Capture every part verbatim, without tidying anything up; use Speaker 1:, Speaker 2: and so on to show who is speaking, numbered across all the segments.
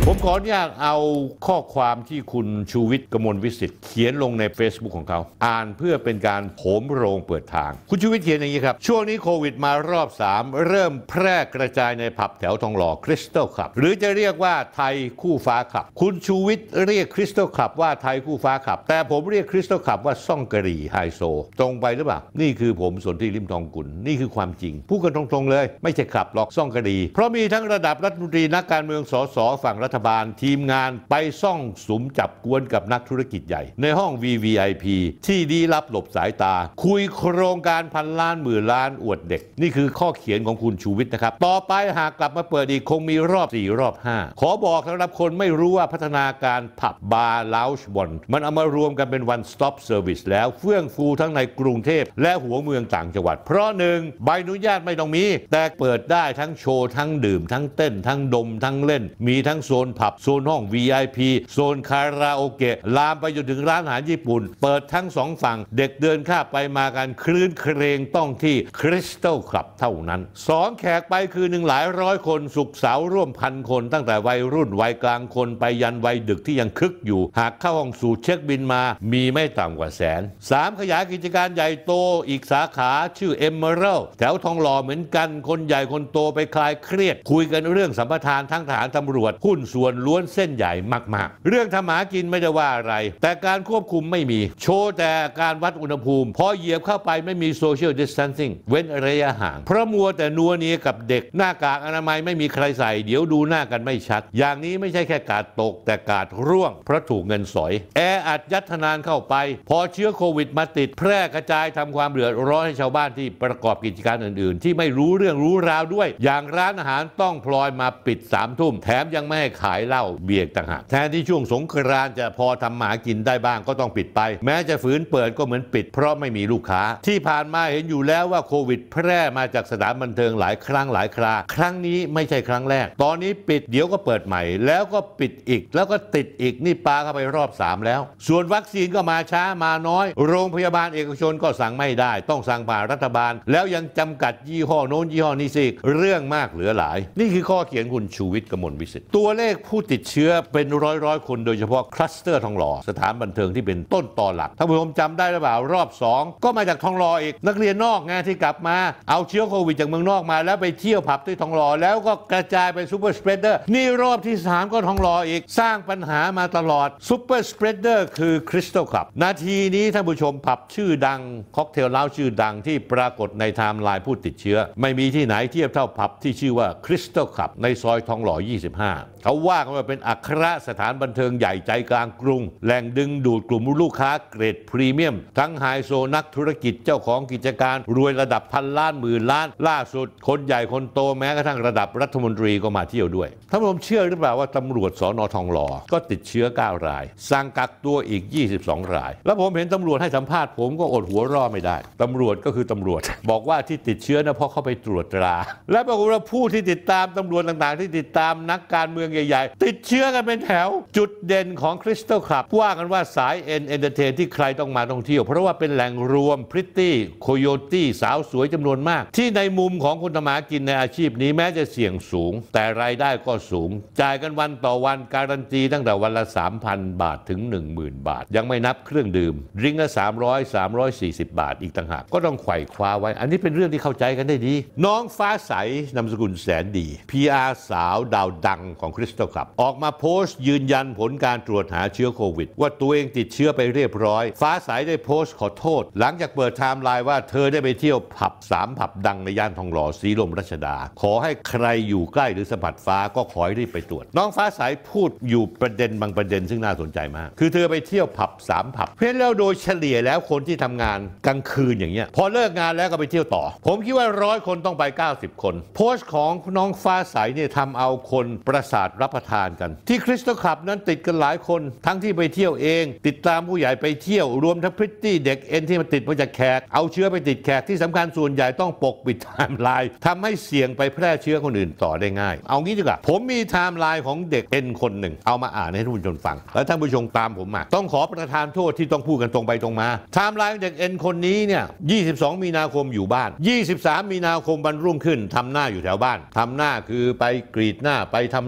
Speaker 1: ผมขออนุญาตเอาข้อความที่คุณชูวิทย์กมลวิสิทธิ์เขียนลงใน Facebook ของเขาอ่านเพื่อเป็นการโหมโรงเปิดทางคุณชูวิทย์เขียนอย่างนี้ครับช่วงนี้โควิดมารอบสามเริ่มแพร่กระจายในผับแถวทองหล่อคริสตัลคลับหรือจะเรียกว่าไทยคู่ฟ้าคลับคุณชูวิทย์เรียกคริสตัลคลับว่าไทยคู่ฟ้าคลับแต่ผมเรียกคริสตัลคลับว่าซ่องกะหรี่ไฮโซตรงไปหรือเปล่านี่คือผมสนธิริมทองกุลนี่คือความจริงพูดกันตรงๆเลยไม่ใช่คลับหรอกซ่องกะหรี่เพราะมีทั้งระดับรัฐมนตรีนักการเมืองสสฝั่งรัฐบาลทีมงานไปซ่องสุมจับกวนกับนักธุรกิจใหญ่ในห้อง วี วี ไอ พี ที่ดีลับหลบสายตาคุยโครงการพันล้านหมื่นล้านอวดเด็กนี่คือข้อเขียนของคุณชูวิทย์นะครับต่อไปหากกลับมาเปิดอีกคงมีรอบสี่รอบห้าขอบอกสำหรับคนไม่รู้ว่าพัฒนาการผับบาร์ลาวจ์บอนมันเอามารวมกันเป็น one stop service แล้วเฟื่องฟูทั้งในกรุงเทพและหัวเมืองต่างจังหวัดเพราะหนึ่งใบอนุญาตไม่ต้องมีแต่เปิดได้ทั้งโชว์ทั้งดื่มทั้งเต้นทั้งดมทั้งเล่นมีทั้งโซนผับโซนห้อง วี ไอ พี โซนคาราโอเกะลามไปจนถึงร้านอาหารญี่ปุ่นเปิดทั้งสองฝั่งเด็กเดินข้ามไปมากันคลื่นเครงต้องที่คริสตัลคลับเท่านั้นสองแขกไปคือหนึ่งหลายร้อยคนสุกเสาร่วมพันคนตั้งแต่วัยรุ่นวัยกลางคนไปยันวัยดึกที่ยังคึกอยู่หากเข้าห้องสูตรเช็คบินมามีไม่ต่ำกว่าแสนสามขยายกิจการใหญ่โตอีกสาขาชื่อ Emerald แถวทองหล่อเหมือนกันคนใหญ่คนโตไปคลายเครียดคุยกันเรื่องสัมปทานทั้งทหารตำรวจหุ้นส่วนล้วนเส้นใหญ่มากๆเรื่องทำหากินไม่ได้ว่าอะไรแต่การควบคุมไม่มีโชว์แต่การวัดอุณหภูมิพอเหยียบเข้าไปไม่มี social distancing เว้นระยะห่างเพราะมัวแต่นัวเนียกับเด็กหน้ากากอนามัยไม่มีใครใส่เดี๋ยวดูหน้ากันไม่ชัดอย่างนี้ไม่ใช่แค่กาดตกแต่กาดร่วงเพราะถูกเงินสอยแออัดยัดนานเข้าไปพอเชื้อโควิดมาติดแพร่กระจายทำความเดือดร้อนให้ชาวบ้านที่ประกอบกิจการอื่นๆที่ไม่รู้เรื่องรู้ราวด้วยอย่างร้านอาหารต้องพลอยมาปิดสามทุ่มแถมยังไม่ให้ขายเหล้าเบียร์ต่างหากแทนที่ช่วงสงกรานต์จะพอทำหมากินได้บ้างก็ต้องปิดไปแม้จะฝืนเปิดก็เหมือนปิดเพราะไม่มีลูกค้าที่ผ่านมาเห็นอยู่แล้วว่าโควิดแพร่มาจากสถานบันเทิงหลายครั้งหลายคราครั้งนี้ไม่ใช่ครั้งแรกตอนนี้ปิดเดี๋ยวก็เปิดใหม่แล้วก็ปิดอีกแล้วก็ติดอีกนี่ปาเข้าไปรอบสามแล้วส่วนวัคซีนก็มาช้ามาน้อยโรงพยาบาลเอกชนก็สั่งไม่ได้ต้องสั่งผ่านรัฐบาลแล้วยังจำกัดยี่ห้อโน้นยี่ห้อนี้สิเรื่องมากเหลือหลายนี่คือข้อเขียนคุณชูวิทย์กมลวิสิทธิ์ตัวเลขผู้ติดเชื้อเป็นร้อยร้อยคนโดยเฉพาะคลัสเตอร์ทองหล่อสถานบันเทิงที่เป็นต้นตอหลักท่านผู้ชมจำได้หรือเปล่ารอบสองก็มาจากทองหล่ออีกนักเรียนนอกไงที่กลับมาเอาเชื้อโควิดจากเมืองนอกมาแล้วไปเที่ยวผับที่ทองหล่อแล้วก็กระจายไปซูเปอร์สเปรดเดอร์นี่รอบที่สามก็ทองหล่ออีกสร้างปัญหามาตลอดซูเปอร์สเปรดเดอร์คือคริสตัลคลับนาทีนี้ท่านผู้ชมผับชื่อดังค็อกเทลเล้าชื่อดังที่ปรากฏในไทม์ไลน์ผู้ติดเชื้อไม่มีที่ไหนเทียบเท่าผับที่ชื่อว่าคริสตัลคลับในซอยทองหล่อยี่สิบห้าเขาว่ากันว่าเป็นอัครสถานบันเทิงใหญ่ใจกลางกรุงแหล่งดึงดูดกลุ่มลูกค้าเกรดพรีเมียมทั้งไฮโซนักธุรกิจเจ้าของกิจการรวยระดับพันล้านหมื่นล้านล่าสุดคนใหญ่คนโตแม้กระทั่งระดับรัฐมนตรีก็มาเที่ยวด้วยท่านผู้ชมเชื่อหรือเปล่าว่าตำรวจสน.ทองหล่อก็ติดเชื้อเก้ารายสั่งกักตัวอีกยี่สิบสองรายแล้วผมเห็นตำรวจให้สัมภาษณ์ผมก็อดหัวเราะไม่ได้ตำรวจก็คือตำรวจบอกว่าที่ติดเชื้อนะเพราะเขาไปตรวจตราและปรากฏว่าผู้ที่ติดตามตำรวจต่างๆที่ติดตามนักการเมืองใหญ่ๆติดเชื้อกันเป็นแถวจุดเด่นของคริสตัลคลับว่ากันว่าสายเอ็นเอนเตอร์เทนที่ใครต้องมาท่องเที่ยวเพราะว่าเป็นแหล่งรวมพริตตี้โคโยตี้สาวสวยจำนวนมากที่ในมุมของคนทำมากินในอาชีพนี้แม้จะเสี่ยงสูงแต่รายได้ก็สูงจ่ายกันวันต่อวันการันตีตั้งแต่วันละ สามพัน บาทถึง หนึ่งหมื่น บาทยังไม่นับเครื่องดื่มดริงก์ละสามร้อย สามร้อยสี่สิบบาทอีกต่างหากก็ต้องไขว่คว้าไว้อันนี้เป็นเรื่องที่เข้าใจกันได้ดีน้องฟ้าใสนามสกุลแสนดี พี อาร์ สาวดาวดังของคริสตัลคลับออกมาโพสต์ยืนยันผลการตรวจหาเชื้อโควิดว่าตัวเองติดเชื้อไปเรียบร้อยฟ้าใสได้โพสต์ขอโทษหลังจากเปิดไทม์ไลน์ว่าเธอได้ไปเที่ยวผับสามผับดังในย่านทองหล่อสีลมรัชดาขอให้ใครอยู่ใกล้หรือสัมผัสฟ้าก็ขอให้รีบไปตรวจน้องฟ้าใสพูดอยู่ประเด็นบางประเด็นซึ่งน่าสนใจมากคือเธอไปเที่ยวผับสามผับเพียงแล้วโดยเฉลี่ยแล้วคนที่ทำงานกลางคืนอย่างเงี้ยพอเลิกงานแล้วก็ไปเที่ยวต่อผมคิดว่าร้อยคนต้องไปเก้าสิบคนโพสต์ของน้องฟ้าใสเนี่ยทำเอาคนประสาทรับประทานกันที่คริสตัลคลับนั้นติดกันหลายคนทั้งที่ไปเที่ยวเองติดตามผู้ใหญ่ไปเที่ยวรวมทั้งพริตตี้เด็กเอ็นที่มาติดมาจากแขกเอาเชื้อไปติดแขกที่สำคัญส่วนใหญ่ต้องปกปิดไทม์ไลน์ทำให้เสี่ยงไปแพร่เชื้อคนอื่นต่อได้ง่ายเอางี้ดีกว่าผมมีไทม์ไลน์ของเด็กเอ็นคนหนึ่งเอามาอ่านให้ท่านผู้ชมฟังแล้วท่านผู้ชมตามผมมาต้องขอประทานโทษที่ต้องพูดกันตรงไปตรงมาไทม์ไลน์เด็กเอ็นคนนี้เนี่ยยี่สิบสองมีนาคมอยู่บ้านยี่สิบสามมีนาคมวันรุ่งขึ้นทำหน้าอยู่แถวบ้านทำหน้าคือไปกรีดหน้าไปทำหน้าไป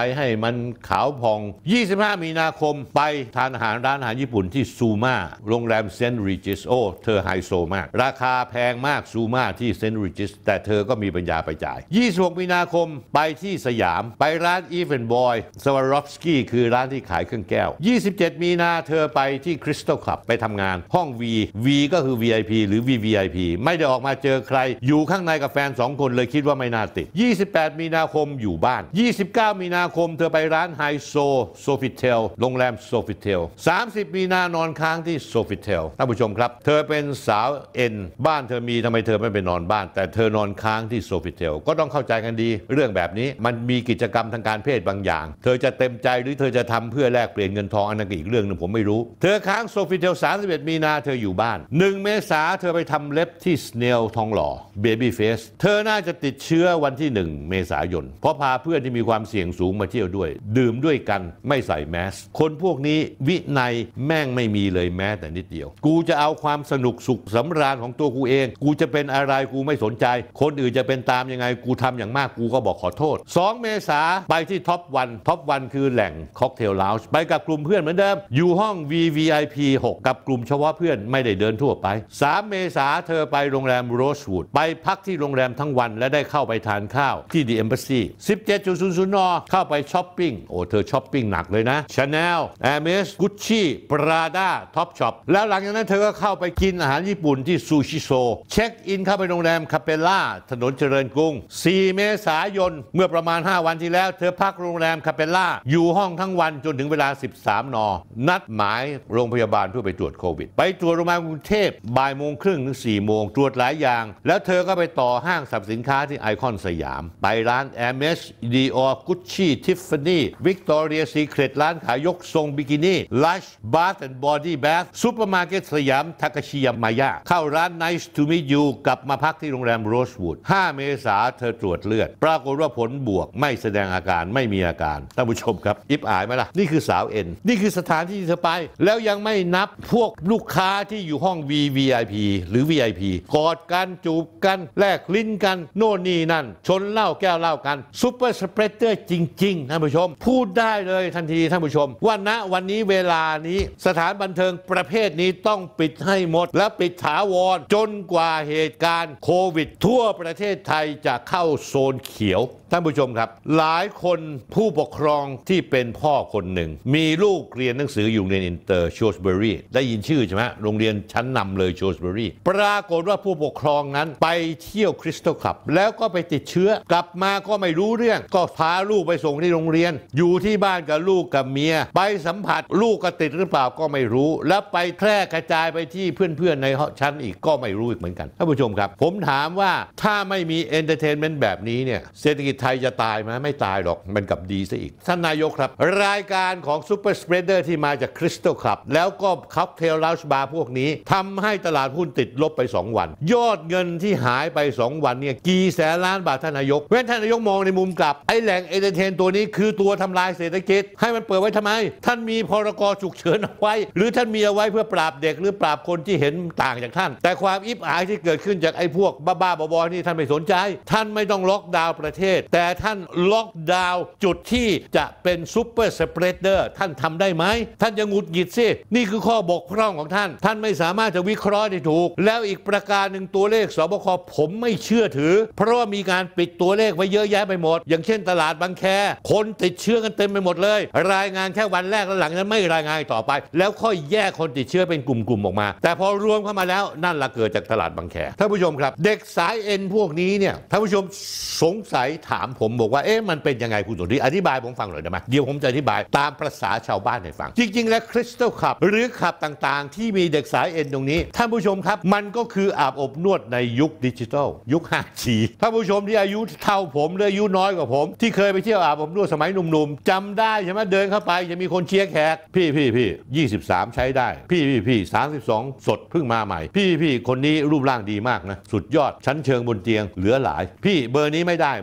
Speaker 1: ให้มันขาวพองยี่สิบห้ามีนาคมไปทานอาหารร้านอาหารญี่ปุ่นที่ซูมาโรงแรมเซนต์ริจิสโอเธอไฮโซมากราคาแพงมากซูมาที่เซนต์ริจิสแต่เธอก็มีปัญญาไปจ่ายยี่สิบหกมีนาคมไปที่สยามไปร้านอีเวนบอยสวารอฟสกี้คือร้านที่ขายเครื่องแก้วยี่สิบเจ็ดมีนาเธอไปที่คริสตัลคลับไปทำงานห้อง V V ก็คือ วี ไอ พี หรือ วี วี ไอ พี ไม่ได้ออกมาเจอใครอยู่ข้างในกับแฟนสองคนเลยคิดว่าไม่น่าติดยี่สิบแปดมีนาคมอยู่บ้านยี่สิบเก้ามีนาคมเธอไปร้านไฮโซโซฟิเทลโรงแรมโซฟิเทลสามสิบมีนานอนค้างที่โซฟิเทลท่านผู้ชมครับเธอเป็นสาวเอ็นบ้านเธอมีทำไมเธอไม่ไปนอนบ้านแต่เธอนอนค้างที่โซฟิเทลก็ต้องเข้าใจกันดีเรื่องแบบนี้มันมีกิจกรรมทางการเพศบางอย่างเธอจะเต็มใจหรือเธอจะทำเพื่อแลกเปลี่ยนเงินทองอันนั้นอีกเรื่องนึงผมไม่รู้เธอค้างโซฟิเทลสามสิบเอ็ดมีนาเธออยู่บ้านหนึ่งเมษาเธอไปทำเล็บที่สเนลทองหล่อเบบี้เฟสเธอน่าจะติดเชื้อวันที่หนึ่งเมษายนเพราะพาเพื่อนที่มีความเสี่ยงสูงมาเที่ยวด้วยดื่มด้วยกันไม่ใส่แมสคนพวกนี้วินัยแม่งไม่มีเลยแม้แต่นิดเดียวกูจะเอาความสนุกสุขสำราญของตัวกูเองกูจะเป็นอะไรกูไม่สนใจคนอื่นจะเป็นตามยังไงกูทำอย่างมากกูก็บอกขอโทษสองเมษาไปที่ท็อปวันท็อปวันคือแหล่งค็อกเทลลาวจ์ไปกับกลุ่มเพื่อนเหมือนเดิมอยู่ห้อง วี วี ไอ พี หกกับกลุ่มเฉพาะเพื่อนไม่ได้เดินทั่วไปสามเมษาเธอไปโรงแรมโรสวูดไปพักที่โรงแรมทั้งวันและได้เข้าไปทานข้าวที่ The Embassy สิบเจ็ดน นเข้าไปช้อปปิ้งโอ้เธอช้อปปิ้งหนักเลยนะ Chanel Hermes Gucci Prada Top Shop แล้วหลังจากนั้นเธอก็เข้าไปกินอาหารญี่ปุ่นที่ซูชิโซเช็คอินเข้าไปโรงแรมคาเปล่าถนนเจริญกรุงสี่เมษายนเมื่อประมาณห้าวันที่แล้วเธอพักโรงแรมคาเปล่าอยู่ห้องทั้งวันจนถึงเวลาสิบสามนนัดหมายโรงพยาบาลเพื่อไปตรวจโควิดไปตรวจโรงพยาบาลกรุงเทพบ่ายโมงครึ่งถึงสี่โมงตรวจหลายอย่างแล้วเธอก็ไปต่อห้างสรรพสินค้าที่ไอคอนสยามไปร้าน Hermes Dior Gucci Tiffany Victoria Secret ร้านขายยกทรงบิกินี่ Lush Bath and Body Bath ซุปเปอร์มาร์เก็ตสยามทาคาชิยามายะเข้าร้าน Nice to meet you กลับมาพักที่โรงแรม Rosewood ห้าเมษาเธอตรวจเลือดปรากฏว่าผลบวกไม่แสดงอาการไม่มีอาการท่านผู้ชมครับอิบอายไหมล่ะนี่คือสาวเอ็นนี่คือสถานที่ที่เธอไปแล้วยังไม่นับพวกลูกค้าที่อยู่ห้อง วี วี ไอ พี หรือ วี ไอ พี กอดกันจูบกันแลกลิ้นกันโน่นนี่นั่นชนเหล้าแก้วเหล้ากันซุปเปอร์สเปรดเดอร์จริงๆท่านผู้ชมพูดได้เลยทันทีท่านผู้ชมว่าณวันนี้เวลานี้สถานบันเทิงประเภทนี้ต้องปิดให้หมดและปิดถาวรจนกว่าเหตุการณ์โควิดทั่วประเทศไทยจะเข้าโซนเขียวท่านผู้ชมครับหลายคนผู้ปกครองที่เป็นพ่อคนหนึ่งมีลูกเรียนหนังสืออยู่ในอินเตอร์โชสเบอรี่ได้ยินชื่อใช่ไหมโรงเรียนชั้นนำเลยโชสเบอรี่ปรากฏว่าผู้ปกครองนั้นไปเที่ยวคริสตัลคลับแล้วก็ไปติดเชื้อกลับมาก็ไม่รู้เรื่องก็พาลูกไปส่งที่โรงเรียนอยู่ที่บ้านกับลูกกับเมียไปสัมผัสลูกก็ติดหรือเปล่าก็ไม่รู้แล้วไปแพร่กระจายไปที่เพื่อนๆในชั้นอีกก็ไม่รู้อีกเหมือนกันท่านผู้ชมครับผมถามว่าถ้าไม่มีเอนเตอร์เทนเมนต์แบบนี้เนี่ยเศรษฐกิจไทยจะตายไหมไม่ตายหรอกมันกลับดีซะอีกท่านนายกครับรายการของซูเปอร์สเปรดเดอร์ที่มาจากคริสตัลคลับแล้วก็ค็อกเทลลาวจ์บาร์พวกนี้ทำให้ตลาดหุ้นติดลบไปสองวันยอดเงินที่หายไปสองวันเนี่ยกี่แสนล้านบาทท่านนายกเว้นท่านนายกมองในมุมกลับไอ้แหล่งเอนเตอร์เทนตัวนี้คือตัวทำลายเศรษฐกิจให้มันเปิดไว้ทำไมท่านมีพรกฉุกเฉินเอาไว้หรือท่านมีเอาไว้เพื่อปราบเด็กหรือปราบคนที่เห็นต่างจากท่านแต่ความอิบอายที่เกิดขึ้นจากไอ้พวกบ้าๆบอๆนี่ท่านไม่สนใจท่านไม่ต้องล็อกดาวน์ประเทศแต่ท่านล็อกดาวน์จุดที่จะเป็นซูเปอร์สเปรดเดอร์ท่านทำได้ไหมท่านจะหงุดหงิดสินี่คือข้อบกพร่องของท่านท่านไม่สามารถจะวิเคราะห์ได้ถูกแล้วอีกประการหนึ่งตัวเลขสบคผมไม่เชื่อถือเพราะว่ามีการปิดตัวเลขไว้เยอะแยะไปหมดอย่างเช่นตลาดบางแคคนติดเชื้อกันเต็มไปหมดเลยรายงานแค่วันแรกแล้วหลังนั้นไม่รายงานต่อไปแล้วค่อยแยกคนติดเชื้อเป็นกลุ่มๆออกมาแต่พอรวมเข้ามาแล้วนั่นละเกิดจากตลาดบางแคท่านผู้ชมครับเด็กสายเอ็นพวกนี้เนี่ยท่านผู้ชมสงสัยถามผมบอกว่าเอ๊ะมันเป็นยังไงคุณสนธิอธิบายผมฟังหน่อยได้ไหมเดี๋ยวผมจะอธิบายตามภาษาชาวบ้านให้ฟังจริงๆแล้วคริสตัลคลับหรือคลับต่างๆที่มีเด็กสายเอ็นตรงนี้ท่านผู้ชมครับมันก็คืออาบอบนวดในยุคดิจิทัลยุค ห้าจี ท่านผู้ชมที่อายุเท่าผมหรืออายุน้อยกว่าผมที่เคยไปเที่ยวอาบอบนวดสมัยหนุ่มๆจำได้ใช่ไหมเดินเข้าไปจะมีคนเชียร์แขกพี่พี่พี่ยี่สิบสามใช้ได้พี่พี่พี่สามสิบสองสดเพิ่งมาใหม่พี่พี่คนนี้รูปร่างดีมากนะสุดยอดชั้นเชิงบนเตียงเหลือหลายพี่เบอร์นี้ไม่ได้มีคน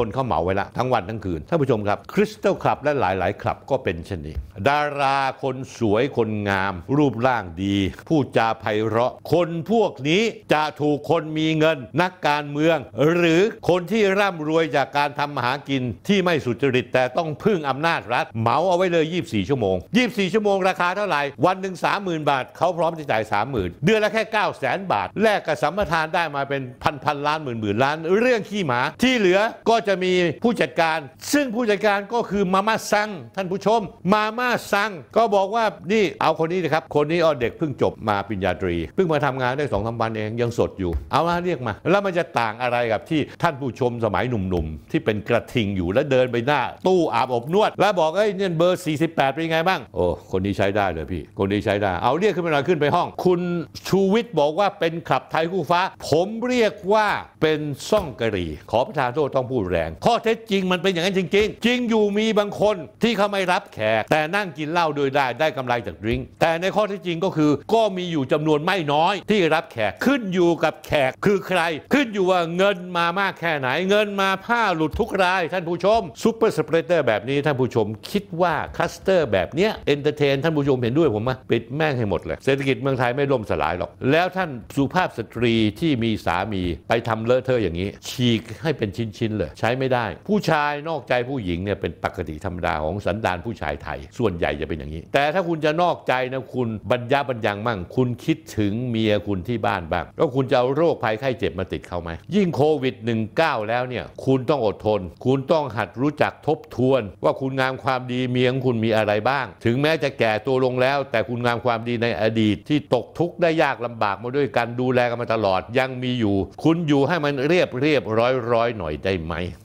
Speaker 1: คนเขาเหมาไว้ละทั้งวันทั้งคืนท่านผู้ชมครับคริสตัลคลับและหลายๆคลับก็เป็นเช่นนี้ดาราคนสวยคนงามรูปร่างดีพูดจาไพเราะคนพวกนี้จะถูกคนมีเงินนักการเมืองหรือคนที่ร่ำรวยจากการทำมาหากินที่ไม่สุจริตแต่ต้องพึ่งอำนาจรัฐเหมาเอาไว้เลยยี่สิบสี่ชั่วโมงยี่สิบสี่ชั่วโมงราคาเท่าไหร่วันหนึ่ง สามหมื่น บาทเขาพร้อมจะจ่าย สามหมื่น เดือนละแค่ เก้าแสน บาทแลกกับสัมปทานได้มาเป็นพันพันล้านหมื่นหมื่นล้านเรื่องขี้หมาที่เหลือก็จะมีผู้จัดการซึ่งผู้จัดการก็คือมาม่าซังท่านผู้ชมมาม่าซังก็บอกว่านี่เอาคนนี้นะครับคนนี้อ๋อเด็กเพิ่งจบมาปริญญาตรีเพิ่งมาทำงานได้ สองสาม วันเองยังสดอยู่เอามาเรียกมาแล้วมันจะต่างอะไรกับที่ท่านผู้ชมสมัยหนุ่มๆที่เป็นกระทิงอยู่แล้วเดินไปหน้าตู้อาบอบนวดแล้วบอกเอ้ยเนี่ยเบอร์สี่สิบแปดเป็นยังไงบ้างโอ้คนนี้ใช้ได้เลยพี่คนนี้ใช้ได้เอาเรียกขึ้นไปหน่อยขึ้นไปห้องคุณชูวิทย์บอกว่าเป็นคลับไทยคู่ฟ้าผมเรียกว่าเป็นซ่องกะหรี่ขอประทานโทษต้องพูดแรงข้อเท็จจริงมันเป็นอย่างนั้นจริงๆจริงอยู่มีบางคนที่เขาไม่รับแขกแต่นั่งกินเหล้าโดยได้ได้กำไรจากดริงก์แต่ในข้อเท็จจริงก็คือก็มีอยู่จำนวนไม่น้อยที่รับแขกขึ้นอยู่กับแขกคือใครขึ้นอยู่ว่าเงินมามากแค่ไหนเงินมาผ้าหลุดทุกรายท่านผู้ชมซุปเปอร์สเปรดเตอร์แบบนี้ท่านผู้ชมคิดว่าคลัสเตอร์แบบเนี้ยเอนเตอร์เทนท่านผู้ชมเห็นด้วยผมไหมปิดแม่งให้หมดเลยเศรษฐกิจเมืองไทยไม่ล่มสลายหรอกแล้วท่านสุภาพสตรีที่มีสามีไปทำเลอะเทอะอย่างนี้ฉีกให้เป็นชิ้นๆเลยใช้ไม่ได้ผู้ชายนอกใจผู้หญิงเนี่ยเป็นปกติธรรมดาของสันดานผู้ชายไทยส่วนใหญ่จะเป็นอย่างนี้แต่ถ้าคุณจะนอกใจนะคุณบรรยาบรรยังมั่งคุณคิดถึงเมียคุณที่บ้านบ้างแล้วคุณจะเอาโรคภัยไข้เจ็บมาติดเขาไหมยิ่งโควิด สิบเก้า แล้วเนี่ยคุณต้องอดทนคุณต้องหัดรู้จักทบทวนว่าคุณงามความดีเมียของคุณมีอะไรบ้างถึงแม้จะแก่ตัวลงแล้วแต่คุณงามความดีในอดีตที่ตกทุกข์ได้ยากลำบากมาด้วยกันดูแลกันมาตลอดยังมีอยู่คุณอยู่ให้มันเรียบเรียบร้อยร้อยหน่อยได้ไหม